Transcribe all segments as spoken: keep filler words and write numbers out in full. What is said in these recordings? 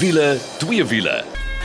Wiele, twee wiele.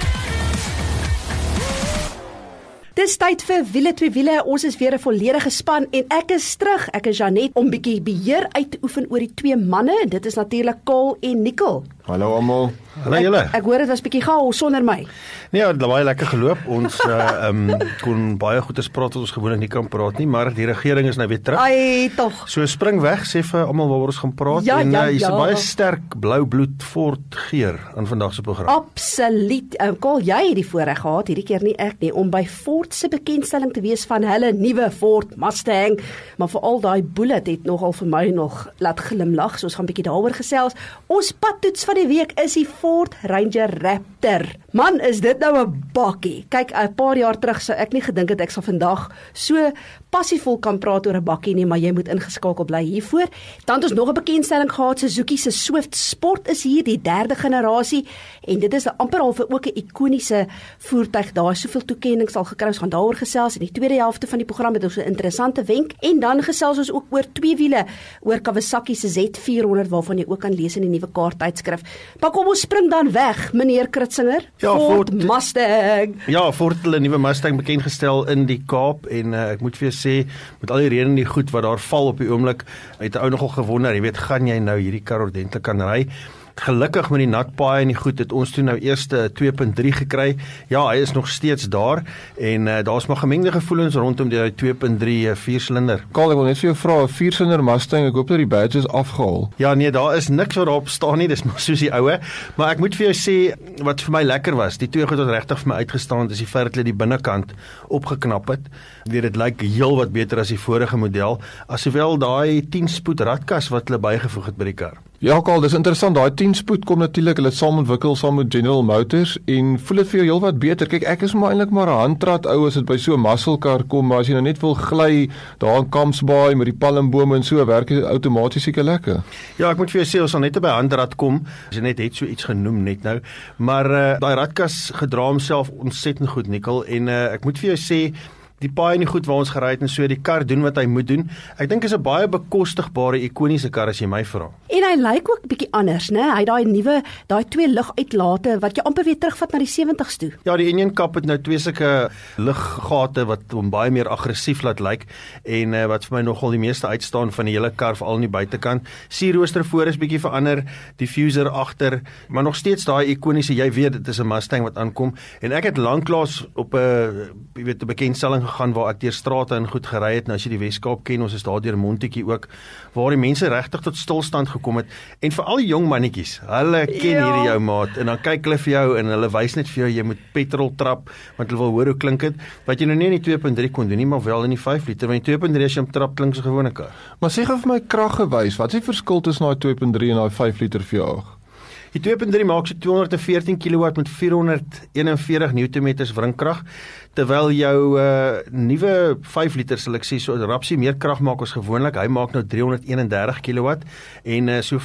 Dis tyd vir Wiele twee wiele. Ons is weer 'n volledige span en ek is terug. Ek is Janet om bietjie beheer uit te oefen oor die twee manne en dit is natuurlik Cole en Nicole. Hallo almal. Hallo julle. Ek, ek hoor dit was bietjie chaos sonder my. Nee, het baie lekker geloop. Ons uh, um, kon baie goeie praat wat ons gewoonlik nie kan praat nie, maar die regering is nou weer terug. Ai, tog. So spring weg, sê vir almal waaroor ons gaan praat Ja, en ja, uh, hier's 'n ja. baie sterk blou bloed Ford geur aan vandag se program. Absoluut. Um, Cole, jy het die voorreg gehad, hierdie keer nie ek nie, om by Ford se bekendstelling te wees van hulle nuwe Ford Mustang, maar veral daai bullet het nogal vir my nog laat glimlag, so ons gaan bietjie daaroor gesels. Ons padtoets van die week is die Ford Ranger Raptor. Man, is dit nou 'n bakkie. Kyk, 'n paar jaar terug sou ek nie gedink het ek sal vandag so passievol kan praat oor 'n bakkie nie, maar jy moet ingeskakel bly hiervoor. Dan het ons nog 'n bekendstelling gehad, Suzuki se Swift Sport is hier, die derde generasie, en dit is amper al vir ook 'n ikoniese voertuig. Daar is soveel toekenninge al gekry, ons gaan daaroor gesels. In die tweede helfte van die program het ons 'n interessante wenk, en dan gesels ons ook oor twee wiele, oor Kawasaki se Z vier honderd, waarvan jy ook kan lees in die nuwe kaarttydskrif. Maar kom ons spring dan weg, meneer Kritzinger. Ja, Ford Ford- Mustang. Ja, Ford het hulle nuwe Mustang bekend gestel in die Kaap en uh, ek moet vir jou sê, met al die reën en die goed wat daar val op die oomblik, het 'n ou nogal gewonder, jy weet, gaan jy nou hierdie kar ordentlik kan ry? Gelukkig met die natpaaie en die goed het ons toe nou eers twee punt drie gekry. Ja, hy is nog steeds daar en uh, daar's maar gemengde gevoelens rondom die twee punt drie viersilinder. Karl, ek wil net vir jou vra, 'n viersilinder Mustang, ek hoop dat die badge is afgehaal. Ja, nee, daar is niks wat daarop staan nie, dis maar soos die oue, maar ek moet vir jou sê, wat vir my lekker was, die twee goed wat regtig vir my uitgestaan is die feit dat hulle die binnekant opgeknap het. Weet, dit lyk heel wat beter as die vorige model, asowel daai tien spoed radkas wat hulle bygevoeg het by die kar. Ja, Karl, dis interessant, daai tien spoed kom natuurlik, hulle het saam ontwikkel saam met General Motors en voel dit vir jou heel wat beter. Kyk, ek is maar eintlik maar 'n handrat ou as dit by so 'n muscle car kom, maar as jy nou net wil gly daar in Kampsbaai met die palmbome en so, werk dit outomaties seker lekker. Ja, ek moet vir jou sê, ons sal net by handrat kom, as jy net het so iets genoem net nou, maar uh, daai radkas gedra homself ontsettend goed, Nicole, en uh, ek moet vir jou sê, die paai en die goed waar ons gery het en so, die kar doen wat hy moet doen. Ek dink is 'n baie bekostigbare, ikoniese kar as jy my vra. En hy lyk ook bietjie anders, né? Hy het daai nuwe, daai twee luguitlate wat jy amper weer terugvat na die sewentig's toe. Ja, die engine kap het nou twee sulke luggate wat hom baie meer aggressief laat lyk en uh, wat vir my nogal die meeste uitstaan van die hele kar, veral aan die buitekant. Sierrooster voor is bietjie verander, diffuser agter, maar nog steeds daai ikoniese, jy weet dit is 'n Mustang wat aankom en ek het lanklaas op 'n jy weet 'n bekendstelling gegaan waar ek deur strate en goed gery het. Nou as jy die Weskaap ken, ons is daar deur Montetjie ook, waar die mense regtig tot stilstand gekom het en veral die jong mannetjies, hulle ken Ja. hierdie jou maat en dan kyk hulle vir jou en hulle wys net vir jou jy moet petrol trap want hulle wil hoor hoe klink dit, wat jy nou nie in die twee punt drie kon doen nie, maar wel in die vyf liter, want die twee punt drie as jy hom trap klink so 'n gewone kar. Maar sê gou vir my kraggewys, wat is die verskil tussen daai twee punt drie en daai vyf liter vir jou? Die twee punt drie maak so tweehonderdveertien kilowatt met vierhonderdeenenveertig newtonmeters wringkrag, terwyl jou uh, nuwe vyf liter sal ek sê so rapsie meer krag maak as gewoonlik. Hy maak nou driehonderdeenendertig kilowatt en uh, so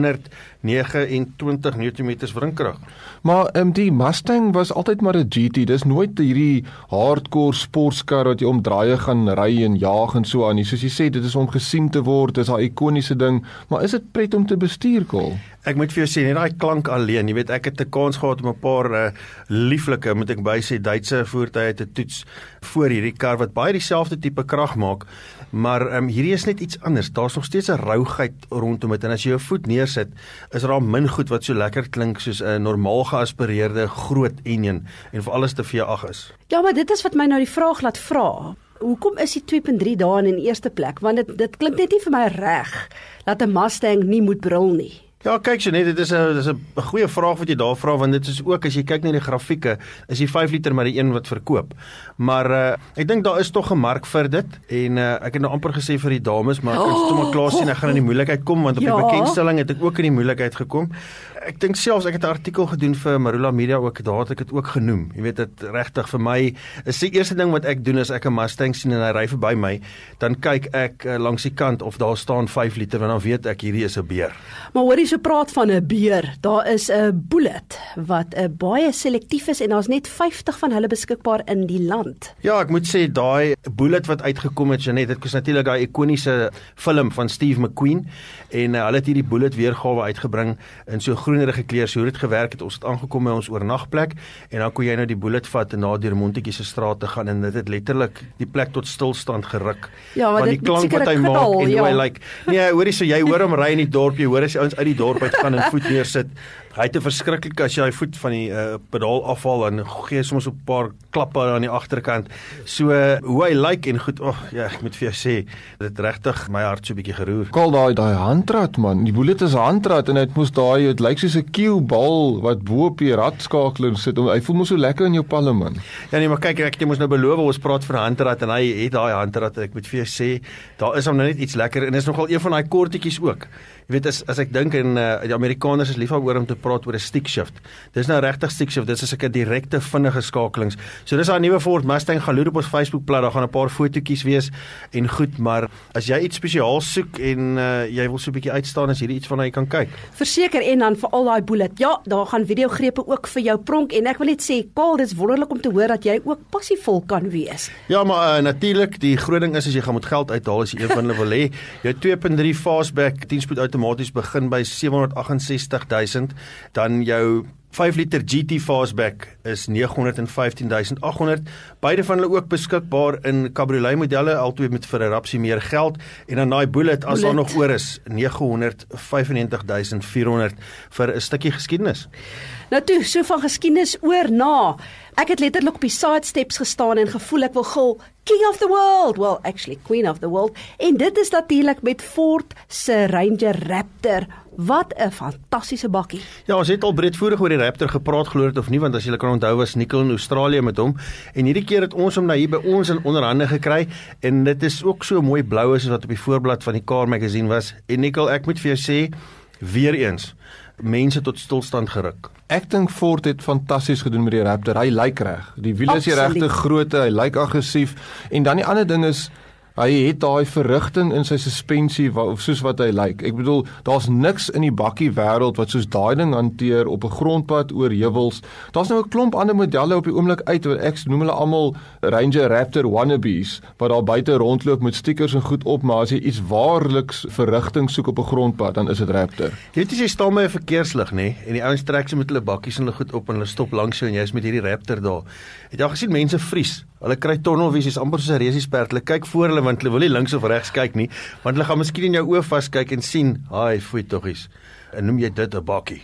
vyfhonderdnegenentwintig newtonmeters wringkrag. Maar um, die Mustang was altyd maar 'n G T, dis nooit hierdie hardcore sportskar wat jy om draaie gaan ry en jaag en so aan nie. Soos jy sê, dit is om gesien te word, dis 'n ikoniese ding, maar is dit pret om te bestuur, Cole? Ek moet vir jou sê, net daai klank alleen, jy weet, ek het 'n kans gehad om 'n paar uh, lieflike, moet ek by sê, Duitse voertuie te toets voor hierdie kar, wat baie dieselfde tipe krag maak, maar um, hierdie is net iets anders, daar's nog steeds 'n rouigheid rondom dit, en as jy jou voet neersit, is daar min goed wat so lekker klink, soos 'n normaal geaspireerde groot enjin, en vir alles te V agt is. Ja, maar dit is wat my nou die vraag laat vra. Hoekom is die twee punt drie daar in die eerste plek? Want dit, dit klink net nie vir my reg, dat 'n Mustang nie moet brul nie. Ja, kyk so net, dit is 'n dis 'n goeie vraag wat jy daar vra, want dit is ook, as jy kyk na die grafieke, is die vyf liter maar die een wat verkoop. Maar uh, ek dink daar is tog 'n mark vir dit, en uh, ek het nou amper gesê vir die dames, maar ek kan oh, sommer klaar sien, ek gaan in die moeilikheid kom, want op ja. die bekendstelling het ek ook in die moeilikheid gekom. Ek dink selfs, ek het 'n artikel gedoen vir Marula Media ook, daar het ek dit ook genoem. Jy weet, dit regtig vir my, is die eerste ding wat ek doen, as ek 'n Mustang sien en hy ry verby my, dan kyk ek uh, langs die kant of daar staan vyf liter, want dan weet ek, hierdie is 'n beer. Maar hoor jy so praat van 'n beer, daar is 'n bullet, wat uh, baie selektief is, en daar's net vyftig van hulle beskikbaar in die land. Ja, ek moet sê, daai bullet wat uitgekom het, Janet, dit is natuurlik daai ikoniese film van Steve McQueen, en uh, hulle het hierdie bullet weergawe uitgebring, in so groen groenerige kleur, so hoe dit gewerk het, ons het aangekom by ons oornagplek, en dan kon jy nou die bullet vat en na deur Montetjie se straat te gaan, en dit het letterlik die plek tot stilstand geruk. Ja, van die klank wat hy maak, en ja. hoe hy like, nee, hoorie, so jy hoor hom ry in die dorp, jy hoor as jy ouens uit die dorp uit gaan en voet neersit, hy het 'n verskriklike, as jy hy voet van die uh, pedaal afval, en gee soms 'n paar klappe aan die agterkant, so uh, hoe hy lyk en goed, oh, ja, ek moet vir jou sê, dit regtig my hart so 'n bietjie geroer. Kal daai daai handrat man, die bullet is 'n handrat en dit moes daai, dit lyk soos 'n kielbal wat bo op die radskakeling sit. Hy voel mos so lekker in jou palle man. Ja nee, maar kyk, ek het mos nou beloof ons praat vir 'n handrat en hy het daai handrat. Ek moet vir jou sê, daar is hom nou net iets lekker en is nogal een van daai kortetjies ook. Jy weet, as as ek dink en uh, die Amerikaners is lief daaroor om te praat oor 'n stick shift. Dis nou regtig stick shift. Dis is 'n direkte vinnige skakelings. So dis daai nuwe Ford Mustang, gaan loer op ons Facebookblad, daar gaan 'n paar fotootjies wees en goed, maar as jy iets spesiaal soek en uh, jy wil so 'n bietjie uitstaan, as hierdie iets waarna jy kan kyk. Verseker, en dan vir al daai bullet. Ja, daar gaan videogrepe ook vir jou pronk en ek wil net sê, Paul, dis wonderlik om te hoor dat jy ook passievol kan wees. Ja, maar uh, natuurlik, die groot ding is as jy gaan met geld uithaal as jy een van hulle wil hê. Jou twee punt drie fastback tien spoed outomaties begin by sewehonderdagensestig duisend, dan jou vyf liter G T fastback is neghonderdvyftien duisend agt honderd. Beide van hulle ook beskikbaar in cabriolet modelle, albei met vir 'n rapsie meer geld, en dan daai bullet as daar nog oor is, neghonderdvyfennegentig duisend vierhonderd vir 'n stukkie geskiedenis. Nou toe, so van geskiedenis oor na. Ek het letterlik op die side steps gestaan en gevoel ek wil gil, King of the World, well actually Queen of the World, en dit is natuurlik met Ford se Ranger Raptor. Wat 'n fantastiese bakkie. Ja, ons het al breedvoerig oor die Raptor gepraat, glo dit of nie, want as julle kan onthou was Nicole in Australië met hom, en hierdie keer het ons hom nou hier by ons in onderhande gekry, en dit is ook so mooi blou as wat op die voorblad van die Car Magazine was, en Nicole, ek moet vir jou sê, weer eens, mense tot stilstand geruk. Ek dink Ford het fantasties gedoen met die Raptor. Hy lyk reg. Die wiele is die regte grootte, hy lyk aggressief. En dan die ander ding is, hy het daai verrigting in sy suspensie of soos wat hy lyk. Ek bedoel, daar's niks in die bakkie wêreld wat soos daai ding hanteer op 'n grondpad oor heuwels. Daar's nou 'n klomp ander modelle op die oomblik uit, wat ek noem hulle almal Ranger Raptor wannabes, wat daar buite rondloop met stickers en goed op, maar as jy iets waarliks verrigting soek op 'n grondpad, dan is dit Raptor. Jy weet as jy staan by 'n verkeerslig, nê, en die ouens trek se met hulle bakkies en hulle goed op en hulle stop langs jou en jy's met hierdie Raptor daar. Het jy al gesien mense vries? Hulle kry tunnelvisies, amper soos 'n resiesperd. Hulle kyk voor hulle want hulle wil nie links of regs kyk nie, want hulle gaan miskien in jou oë vaskyk en sien, "Haai, foei toggies." En noem jy dit 'n bakkie?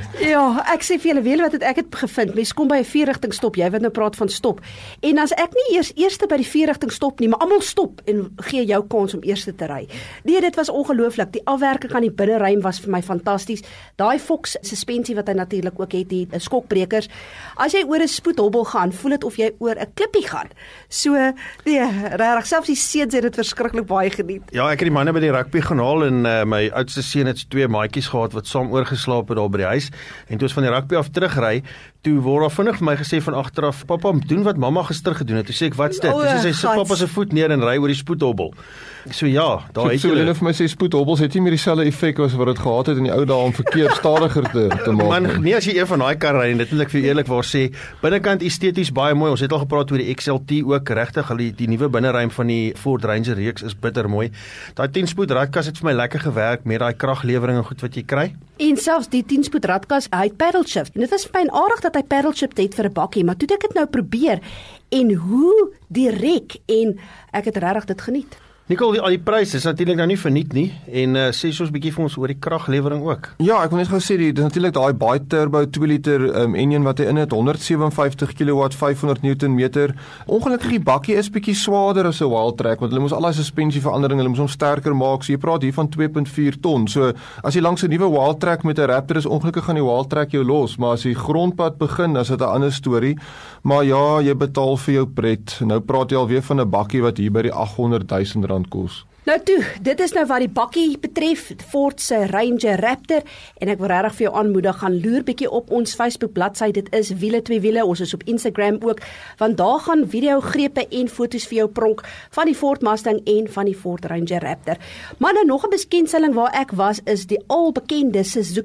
Ja, ek sê vir julle, weet wat het ek het gevind. Mens kom by 'n vierrigting stop, jy wat nou praat van stop. En as ek nie eers eerste by die vierrigting stop nie, maar almal stop en gee jou kans om eerste te ry. Nee, dit was ongelooflik. Die afwerking aan die binneruim was vir my fantasties. Daai Fox suspensie wat hy natuurlik ook het, die skokbrekers. As jy oor 'n spoedhobbel gaan, voel dit of jy oor 'n klippie gaan. So, nee, regtig, selfs die seuns het dit verskriklik baie geniet. Ja, ek het die manne by die rugby gaan haal en uh, my oudste seun het twee maatjies gehad wat saam oorgeslaap het daar by die huis, en toe ons van die rugby af terugry, toe word daar vinnig vir my gesê van agteraf, "Pappa, doen wat mamma gister gedoen het." Toe sê ek, "Wat's dit?" Toe sê sy, "Sit pappa se voet neer en ry oor die spoedhobbel." So ja, daar het jy hulle vir my sê spoedhobbels het nie meer dieselfde effek as wat dit gehad het in die ou dae om verkeer stadiger te te maak. Man, nee, as jy een van daai kar ry, en dit moet ek vir eerlikwaar sê, binnekant esteties baie mooi. Ons het al gepraat oor die X L T ook, regtig, die, die nuwe binneruim van die Ford Ranger reeks is bitter mooi. Daai tien spoed radkas het vir my lekker gewerk met daai kraglewering en goed wat jy kry. En selfs die tien spoed radkas, hy het paddle shift. En dit was vir my aardig dat hy paddle shift het vir 'n bakkie, maar toe ek dit nou probeer en hoe direk, en ek het regtig dit geniet. Nicole, al die pryse is natuurlik nou nie verniet nie, en uh, sê soos 'n bietjie vir ons oor die kraglewering ook. Ja, ek wil net gou sê, die, dis natuurlik daai bi-turbo twee liter um, enjin wat hy in het, honderd sewenvyftig kilowatt, vyfhonderd newtonmeter. Ongelukkig die bakkie is bietjie swaarder as 'n Wildtrak, want hulle moes al daai suspensieverandering, hulle moes hom sterker maak, so jy praat hier van twee punt vier ton. So as jy langs 'n nuwe Wildtrak met 'n Raptor is, ongelukkig gaan die Wildtrak jou los, maar as jy grondpad begin, dan is dit 'n ander storie. Maar ja, jy betaal vir jou pret. Nou praat jy alweer van 'n bakkie wat hier by die agthonderd duisend rand kos. Nou toe, dit is nou wat die bakkie betref, Ford se Ranger Raptor, en ek wil regtig vir jou aanmoedig, gaan loer bietjie op ons Facebook bladsy, dit is Wiele twee Wiele, ons is op Instagram ook, want daar gaan videogrepe en foto's vir jou pronk van die Ford Mustang en van die Ford Ranger Raptor. Maar nou nog 'n bekendstelling waar ek was, is die albekende Suzuki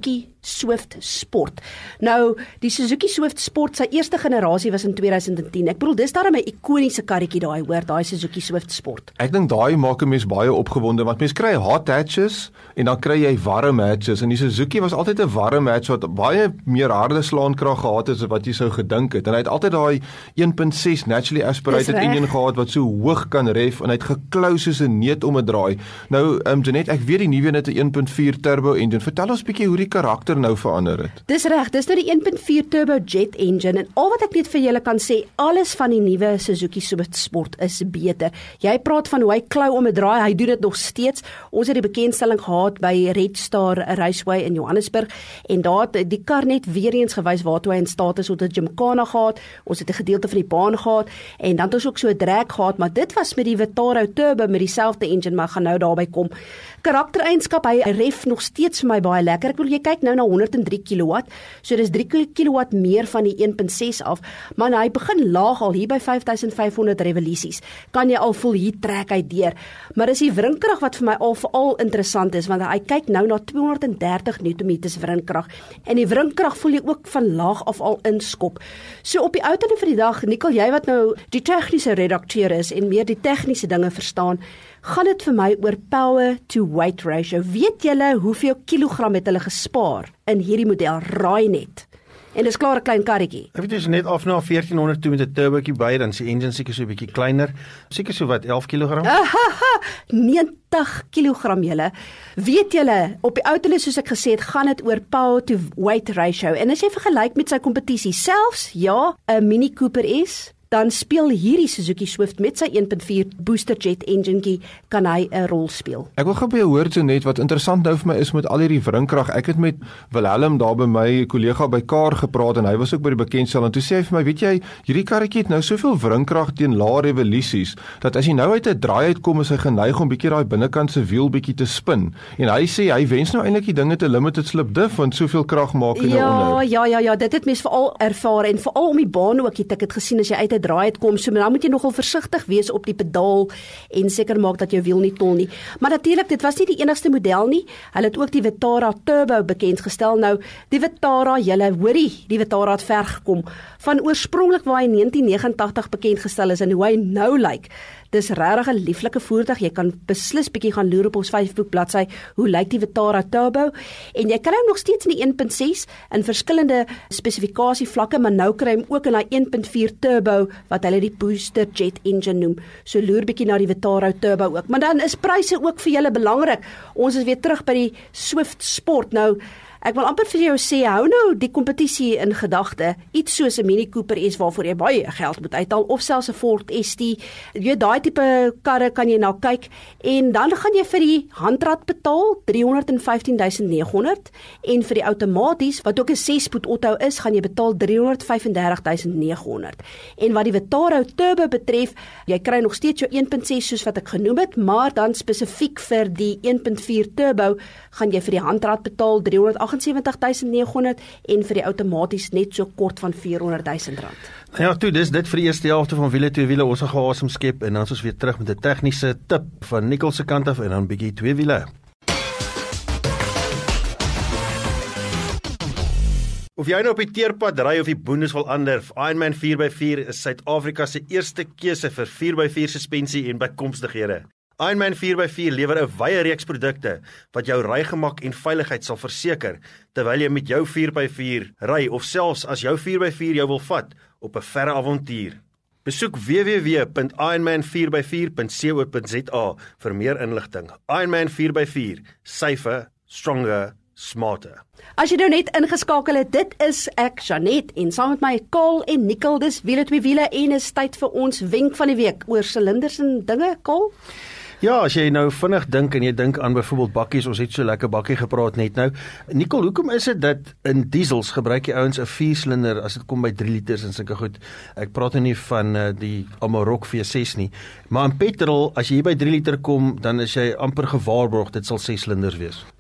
Swift Sport. Nou, die Suzuki Swift Sport, sy eerste generasie was in tweeduisend tien. Ek bedoel, dis daarom 'n ikoniese karretjie daai, hoor, daai Suzuki Swift Sport. Ek dink daai maak 'n mens baie opgewonde, want mens kry hot hatches en dan kry jy warm hatches, en die Suzuki was altyd 'n warm hatch wat baie meer harde slaankrag gehad het as wat jy sou gedink het, en hy het altyd daai een punt ses naturally aspirated engine gehad wat so hoog kan ref, en hy het geklou soos 'n neut om 'n draai. Nou, um, Jeanette, ek weet die nuwe het 'n een punt vier turbo engine. Vertel ons bietjie hoe die karakter nou verander het. Dis reg, dis nou die een punt vier turbo jet engine, en al wat ek net vir julle kan sê, alles van die nuwe Suzuki Swift Sport is beter. Jy praat van hoe hy klou om 'n draai, hy doen dit nog steeds. Ons het die bekendstelling gehad by Red Star Raceway in Johannesburg, en daar het die kar net weer eens gewys waartoe hy in staat is. Ons het Gymkhana gehad, ons het 'n gedeelte van die baan gehad, en dan het ons ook so 'n drag gehad, maar dit was met die Vitaro turbo met dieselfde engine, maar gaan nou daarby kom. Karaktereienskap, hy ref nog steeds vir my baie lekker. Ek bedoel, jy kyk nou na honderd en drie kilowatt, so dis drie kilowatt meer van die een punt ses af, maar hy begin laag al hier by vyf duisend vyf honderd revolusies. Kan jy al voel hier trek hy deur. Maar dis die wrinkrag wat vir my al veral interessant is, want hy kyk nou na tweehonderd en dertig newtonmeters wrinkrag, en die wrinkrag voel jy ook van laag af al inskop. So op die uiteinde van die dag, Nicole, jy wat nou die tegniese redakteur is en meer die tegniese dinge verstaan, gaan dit vir my oor power to weight ratio. Weet julle hoeveel kilogram het hulle gespaar in hierdie model? Raai net. En dis klaar 'n klein karretjie. Ek weet jy is net af na veertienhonderd toe met 'n turbootjie by, dan is die engine seker so 'n bietjie kleiner. Seker so wat elf kilogram. Ahaha, negentig kilogram julle. Weet julle, op die uiteinde soos ek gesê het, gaan dit oor power to weight ratio. En as jy vergelyk met sy kompetisie, selfs ja, 'n Mini Cooper S, dan speel hierdie Suzuki Swift met sy een punt vier booster jet engine kan hy 'n rol speel. Ek wil gou by jou hoor, Jeanette, wat interessant nou vir my is met al hierdie wrinkrag. Ek het met Wilhelm daar by my kollega by Kaar gepraat, en hy was ook by die bekendstel, en toe sê hy vir my, weet jy, hierdie karretjie het nou soveel wrinkrag teen lae revolusies, dat as jy nou uit 'n draai uitkom, is hy geneig om bietjie daai binnekant se wiel bietjie te spin. En hy sê hy wens nou eintlik die dinge te limited slip diff, want soveel krag maak hy nou Ja, onnodig. ja, ja, ja, dit het mens veral ervaar, en veral om die baan ook, het ek het gesien as jy uit 'n draai het kom, so dan moet jy nogal versigtig wees op die pedaal en seker maak dat jou wiel nie tol nie. Maar natuurlik, dit was nie die enigste model nie. Hulle het ook die Vitara Turbo bekend gestel. Nou, die Vitara, julle hoorie, die Vitara het ver gekom. Van oorspronklik waar hy in negentien negenentagtig bekend gestel is en hoe hy nou lyk. Dis regtig 'n lieflike voertuig. Jy kan beslis bietjie gaan loer op ons Facebook bladsy. Hoe lyk die Vitara Turbo? En jy kry hom nog steeds in die een punt ses in verskillende spesifikasievlakke, maar nou kry hom ook in daai een punt vier turbo wat hulle die booster jet engine noem. So loer bietjie na die Vitara Turbo ook. Maar dan is pryse ook vir julle belangrik. Ons is weer terug by die Swift Sport. Nou, ek wil amper vir jou sê, hou nou die kompetisie in gedagte, iets soos 'n Mini Cooper S waarvoor jy baie geld moet uithaal, of selfs 'n Ford S T, jy daai tipe karre kan jy nou kyk, en dan gaan jy vir die handrat betaal, driehonderd en vyftien duisend nege honderd, en vir die outomaties, wat ook 'n ses spoed auto is, gaan jy betaal driehonderd vyf en dertig duisend nege honderd. En wat die Vitaro Turbo betref, jy kry nog steeds jou een punt ses soos wat ek genoem het, maar dan spesifiek vir die een punt vier Turbo, gaan jy vir die handrat betaal driehonderd agt en sewentig duisend nege honderd en vir die outomaties net so kort van vierhonderd duisend rand. Nou ja, toe, dis dit vir die eerste helfte van Wiele Twee Wiele. Ons gaan gou asem skep, en dan is ons weer terug met 'n tegniese tip van Nicole se kant af, en dan bietjie twee wiele. Of jy nou op die teerpad ry of die boondes wil ander, Ironman vier by vier is Suid-Afrika se eerste keuse vir vier by vier suspensie en bykomstighede. Ironman vier by vier lewer 'n wye reeks produkte wat jou rygemak en veiligheid sal verseker terwyl jy met jou vier by vier ry, of selfs as jou vier by vier jou wil vat op 'n verre avontuur. Besoek w w w punt ironman vier by vier punt co punt za vir meer inligting. Ironman vier by vier, safer, stronger, smarter. As jy nou net ingeskakel het, dit is ek, Jeanette, en saam met my Kaal en Nicole, dis Wiele Twee Wiele, en is tyd vir ons wenk van die week oor silinders en dinge, Kaal. Ja, as jy nou vinnig dink en jy dink aan byvoorbeeld bakkies, ons het so lekker bakkie gepraat net nou. Nicole, hoekom is dit dat in diesels gebruik jy ouens 'n vier silinder as dit kom by drie liters en sulke goed? Ek praat nou nie van uh, die Amarok V ses nie, maar in petrol, as jy hier by drie liter kom, dan is jy amper gewaarborg dit sal ses silinders wees.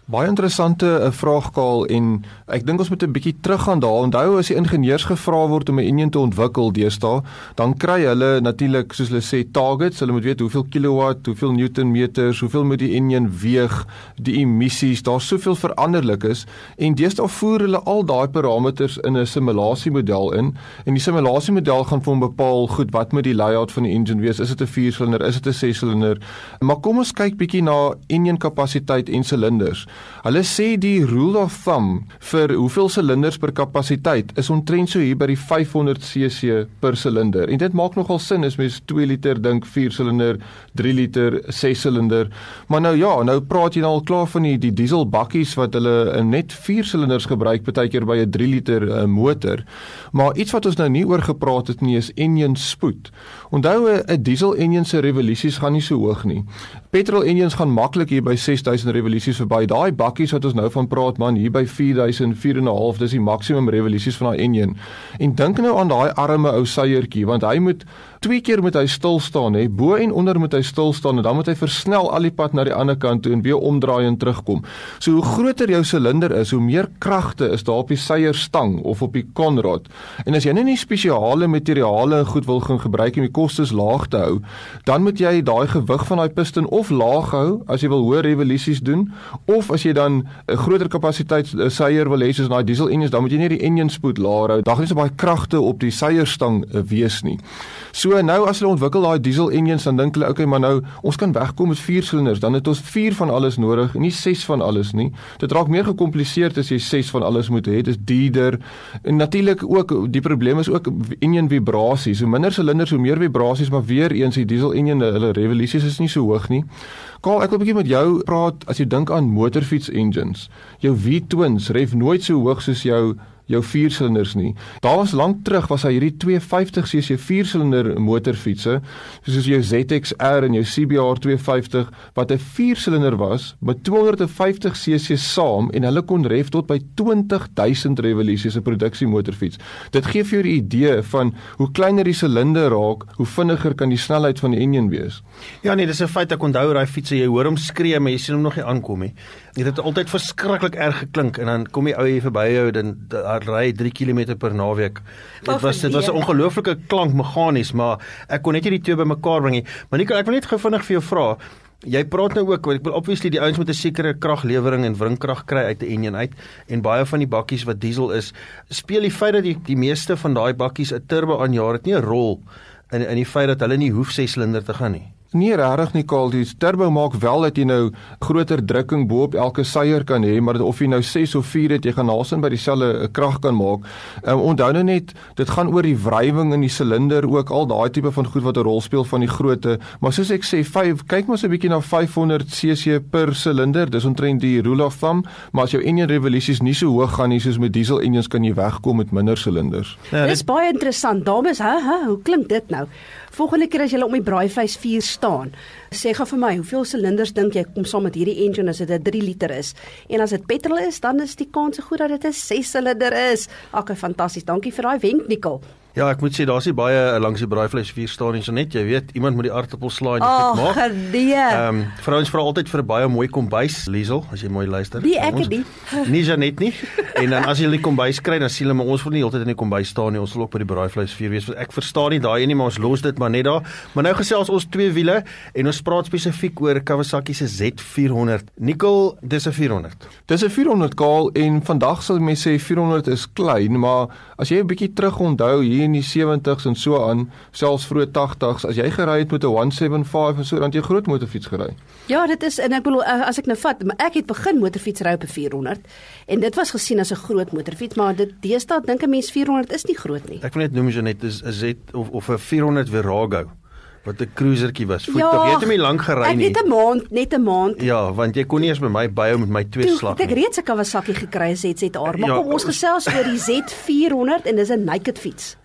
Baie interessante uh, vraag Kaal, en ek dink ons moet 'n bietjie teruggaan daar. Onthou as die ingenieurs gevra word om 'n enjin te ontwikkel deesdae, dan kry hulle natuurlik, soos hulle sê, targets. Hulle moet weet hoeveel kilowatt, hoeveel newtonmeters, hoeveel moet die enjin weeg, die emissies, daar's soveel veranderlikes, en deesdae voer hulle al daai parameters in 'n simulasiemodel in, en die simulasiemodel gaan vir hom bepaal, goed, wat moet die layout van die engine wees? Is dit 'n vier-silinder, is dit 'n ses-silinder? Maar kom ons kyk bietjie na enjin kapasiteit en silinders. Hulle sê die rule of thumb vir hoeveel silinders per kapasiteit is omtrent so hier by die vyfhonderd cc per silinder. En dit maak nogal sin as mens twee liter dink, vier silinder, drie liter, ses silinder. Maar nou ja, nou praat jy nou al klaar van die, die diesel bakkies wat hulle net vier silinders gebruik, partykeer by 'n drie liter uh, motor. Maar iets wat ons nou nie oor gepraat het nie is enjin spoed. Onthou 'n diesel enjin se revolusies gaan nie so hoog nie. Petrol enjins gaan maklik hier by ses duisend revolusies verby. Daai bakkies wat ons nou van praat, man, hier by vier duisend, vier en 'n half, dis die maksimum revolusies van daai enjin. En dink nou aan daai arme ou seiertjie, want hy moet twee keer moet hy stil staan, hè. Bo en onder moet hy stil staan en dan moet hy versnel al die pad na die ander kant toe en weer omdraai en terugkom. So hoe groter jou silinder is, hoe meer kragte is daar op die seierstang of op die konrad. En as jy nou nie spesiale materiale en goed wil gaan gebruik om die kostes laag te hou, dan moet jy daai gewig van daai piston of laag hou as jy wil hoë revolusies doen, of as jy dan 'n groter kapasiteit seier wil hê soos daai diesel enjins, dan moet jy net die enjin spoed laer hou. Daar gaan nie so baie kragte op die seierstang wees nie. So nou as hulle ontwikkel daai diesel enjins, dan dink hulle, okay, maar nou ons kan wegkom met vier silinders, dan het ons vier van alles nodig, nie ses van alles nie. Dit raak meer gecompliseerd as jy ses van alles moet hê. Dit is duurder. En natuurlik ook die probleem is ook enjin vibrasies. Hoe minder silinders, hoe meer vibrasies, maar weer eens die diesel enjin, hulle revolusies is nie so hoog nie. Kaal, ek wil 'n bietjie met jou praat as jy dink aan motorfiets engines. Jou V-twins ref nooit so hoog soos jou jou vier silinders nie. Daar was lank terug was hy hierdie tweehonderdvyftig cc vier silinder motorfietsse, soos jou Z X R en jou C B R tweehonderdvyftig, wat 'n vier silinder was, met tweehonderdvyftig cc saam, en hulle kon ref tot by twintig duisend revolusies 'n produksiemotorfiets. Dit gee vir jou 'n idee van hoe kleiner die silinder raak, hoe vinniger kan die snelheid van die enjin wees. Ja nee, dis 'n feit, ek onthou daai fietsse, jy hoor hom skree, maar jy sien hom nog nie aankom nie. Dit het altyd verskriklik erg geklink, en dan kom die ou hier verby jou, dan ry drie kilometer per naweek. Dit was dit was 'n ongelooflike klank meganies, maar ek kon net nie die twee bymekaar bring nie. Maar Nico, ek wil net gou vinnig vir jou vra. Jy praat nou ook, ek wil obviously die ouens met 'n sekere kraglewering en wringkrag kry uit 'n enjin uit, en baie van die bakkies wat diesel is, speel die feit dat die die meeste van daai bakkies 'n turbo aanjaar het nie 'n rol in in die feit dat hulle nie hoef ses silinder te gaan nie. Nee, regtig nie, Kaal. Die turbo maak wel dat jy nou groter drukking bo op elke seier kan hê, maar of jy nou ses of vier het, jy gaan naasin by dieselfde krag kan maak. Um, onthou nou net, dit gaan oor die wrywing in die silinder ook, al daai tipe van goed wat 'n rol speel van die grootte. Maar soos ek sê, vyf, kyk maar so 'n bietjie na vyfhonderd cc per silinder, dis omtrent die rule of thumb, maar as jou enjin revolusies nie so hoog gaan nie, soos met diesel enjins, kan jy wegkom met minder silinders. Ja, dit is baie interessant, dames, hè, hè, hoe klink dit nou? Volgende keer as jy om die braaivleis vuur staan, sê gou vir my, hoeveel silinders dink jy kom saam met hierdie engine as dit 'n drie liter is? En as dit petrol is, dan is die kans so goed dat dit 'n ses silinder is. Ag, fantasties. Dankie vir daai wenk, Nicole. Ja, ek moet sê, daar's nie baie langs die braaivleis vuur staan nie, so net, jy weet, iemand moet die aardappels slaai en oh, dit maak. Ag, nee. Ehm, um, vrouens vra altyd vir 'n baie mooi kombuis, Liesel, as jy mooi luister. Die ek het nie. Nie Janet nie. En dan as jy die kombuis kry, dan sien hulle, maar ons wil nie altyd in die kombuis staan nie, ons wil ook by die braaivleis vuur wees. Ek verstaan nie daai nie, maar ons los dit maar net daar. Maar nou gesels ons twee wiele, en ons praat spesifiek oor Kawasaki se Z vier honderd. Nicole, dis 'n vier honderd. Dis 'n vier honderd, Kaal, en vandag sal mense sê vier honderd is klein, maar as jy 'n bietjie terug onthou, hier in die sewenties en so aan, selfs vroeë tagtigs, as jy gery het met 'n honderd vyfenseventig en so, dan het jy 'n groot motorfiets gery. Ja, dit is, en ek bedoel, as ek nou vat, maar ek het begin motorfiets ry op 'n vier honderd, en dit was gesien as 'n groot motorfiets, maar dit deesdae dink 'n mens vier honderd is nie groot nie. Ek wil net noem jy net, is 'n Z of of 'n vier honderd Virago, wat 'n cruisertjie was. Voet, ja, toch, jy het hom nie lank gery nie. Ek net 'n maand, net 'n maand. Ja, want jy kon nie eens by my byhou met my twee Toe, slag nie. Ek nie. reeds 'n Kawasaki gekry, Z Z R, maar Ja, kom ons gesels oor die Z vier honderd, en dis 'n naked fiets.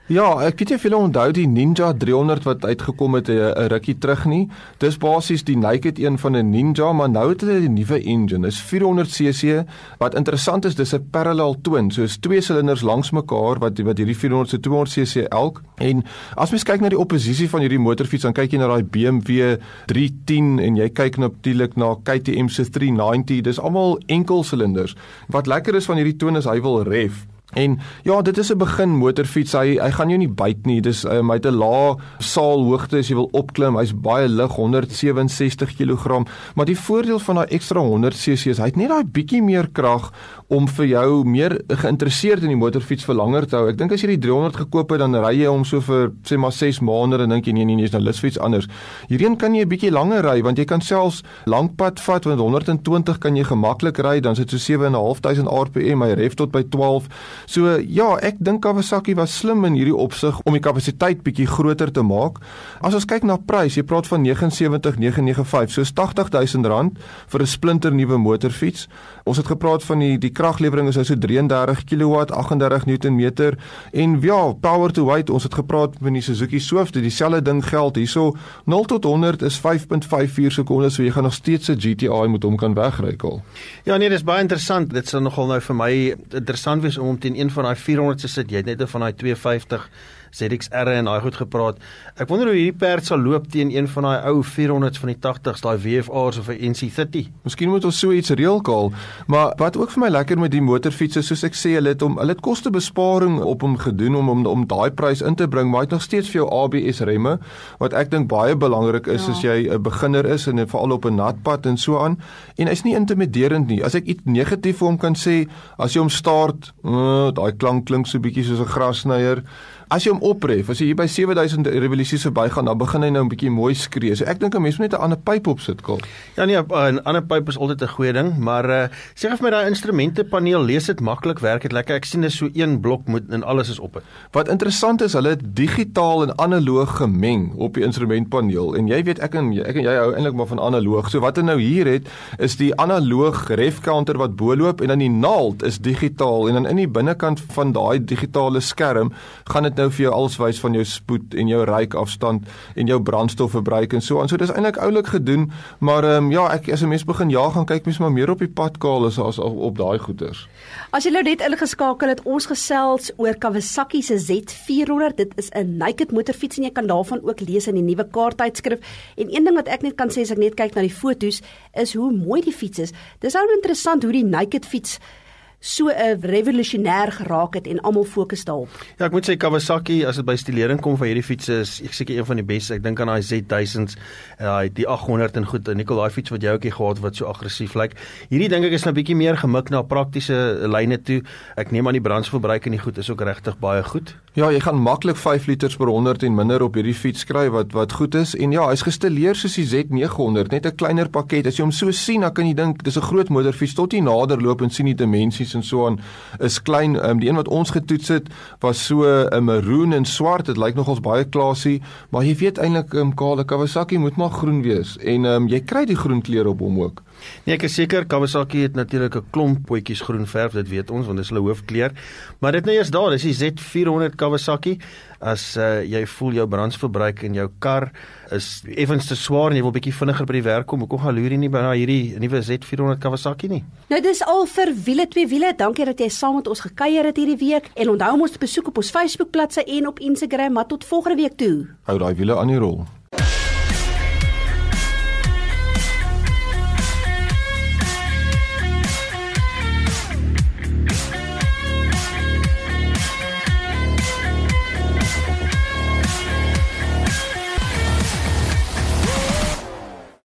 Ja, ek weet nie of julle onthou die Ninja driehonderd wat uitgekom het 'n rukkie terug nie. Dis basies die naked een van 'n Ninja, maar nou het hulle die nuwe engine. Dis vierhonderd cc. Wat interessant is, dis 'n parallel twin, soos twee silinders langs mekaar wat wat hierdie vierhonderd se tweehonderd cc elk. En as mens kyk na die oppositie van hierdie motorfiets, dan kyk jy na daai B M W drie tien en jy kyk natuurlik na K T M se drie negentig. Dis almal enkel silinders. Wat lekker is van hierdie twin is hy wil ref. En ja, dit is 'n begin motorfiets. Hy hy gaan jou nie byt nie. Dis um, hy het 'n lae saalhoogte as jy wil opklim. Hy's baie lig, honderd sewe en sestig kilogram. Maar die voordeel van daai ekstra honderd cc is hy het net daai bietjie meer krag om vir jou meer geïnteresseerd in die motorfiets vir langer te hou. Ek dink as jy die driehonderd gekoop het, dan ry jy hom so vir sê maar ses maande en dink jy nee nee nee, is nou lus vir iets anders. Hierheen kan jy 'n bietjie langer ry want jy kan selfs lankpad vat want honderd en twintig kan jy gemaklik ry, dan sit so sewe en 'n half duisend R P M, hy ref tot by twaalf. So ja, ek dink Kawasaki was slim in hierdie opsig om die kapasiteit bietjie groter te maak. As ons kyk na prys, jy praat van sewenty-nine thousand nine hundred ninety-five, so eighty thousand rand vir 'n splinter nuwe motorfiets. Ons het gepraat van die die kraglewering is nou so thirty-three kilowatt, eighty-eight newtonmeter en ja, power to weight, ons het gepraat met die Suzuki Swift, dieselfde ding geld hierso. nul tot honderd is five point five four sekondes, so jy gaan nog steeds 'n G T I met hom kan wegry al. Ja nee, dis baie interessant. Dit sal nogal nou vir my interessant wees om teen een van daai vierhonderd se sit. Jy het net van daai twee vyftig Z X R en daai goed gepraat. Ek wonder hoe hierdie perd sal loop teen een van daai ou vierhonderds van die tachtigs, daai W F R's of 'n N C thirty. Miskien moet ons so iets reël Kaal, maar wat ook vir my lekker met die motorfietsse, soos ek sê, hulle het om hulle het kostebesparing op hom gedoen om om, om daai prys in te bring, maar hy het nog steeds vir jou A B S remme, wat ek dink baie belangrik is ja. As jy 'n beginner is en veral op 'n nat pad en so aan. En hy's nie intimiderend nie. As ek iets negatief vir hom kan sê, as jy hom start, uh, daai klank klink so bietjie soos 'n grassnyer. As jy hom opref, as jy hier by sewe duisend revolusies verbygaan, dan begin hy nou 'n bietjie mooi skree. So ek dink 'n mens moet net 'n ander pyp opsit, Kol. Ja nee, 'n ander pyp is altyd 'n goeie ding, maar uh, sê gou vir my daai instrumentepaneel, lees dit maklik, werk dit lekker. Ek sien dis so een blok moet en alles is op dit. Wat interessant is, hulle het digitaal en analoog gemeng op die instrumentpaneel. En jy weet ek en ek en jy hou eintlik maar van analoog. So wat hy nou hier het, is die analoog ref counter wat bo-loop en dan die naald is digitaal en dan in die binnekant van daai digitale skerm gaan dit nou vir jou alles wys van jou spoed en jou ryafstand en jou brandstofverbruik en so aan. So dis eintlik oulik gedoen, maar um, ja, ek as 'n mens begin ja gaan kyk mens maar meer op die pad Kaal as, as op, op daai goeders. As jy nou net ingeskakel het, ons gesels oor Kawasaki se Z four honderd. Dit is 'n naked motorfiets en jy kan daarvan ook lees in die nuwe kaarttydskrif. En een ding wat ek net kan sê as ek net kyk na die foto's, is hoe mooi die fiets is. Dis nou interessant hoe die naked fiets so 'n revolusionêr geraak het en almal fokus daarop. Ja, ek moet sê Kawasaki, as dit by stilering kom van hierdie fietsse, is ek seker een van die beste. Ek dink aan daai Z duisends, uh, die eight honderd en goed, en Nicole, daai fiets wat jy ook hier gehad wat so aggressief lyk. Hierdie dink ek is nou 'n bietjie meer gemik na praktiese lyne toe. Ek neem aan die brandstofverbruik en die goed is ook regtig baie goed. Ja, jy gaan maklik five liters per honderd en minder op hierdie fiets kry wat wat goed is. En ja, hy's gestileer soos die Z nine honderd, net 'n kleiner pakket. As jy hom so sien, dan kan jy dink dis 'n groot motorfiets tot jy nader loop en sien die dimensies en so aan is klein. Um, die een wat ons getoets het was so 'n uh, maroon en swart. Dit lyk nogals baie klasie, maar jy weet eintlik um, Kaal, Kawasaki moet maar groen wees en um, jy kry die groen kleur op hom ook. Nee, ek is seker Kawasaki het natuurlik 'n klomp potjies groen verf, dit weet ons want dit is hulle hoofkleur. Maar dit nou eers daar, dis die Z four honderd Kawasaki. As uh, jy voel jou brandstofverbruik in jou kar is effens te swaar en jy wil bietjie vinniger by die werk kom, hoekom gaan loer jy nie by hierdie nuwe Z four honderd Kawasaki nie? Nou dis al vir wiele twee wiele. Dankie dat jy saam met ons gekuier het hierdie week en onthou om ons te besoek op ons Facebook bladsy en op Instagram, maar tot volgende week toe. Hou daai wiele aan die rol.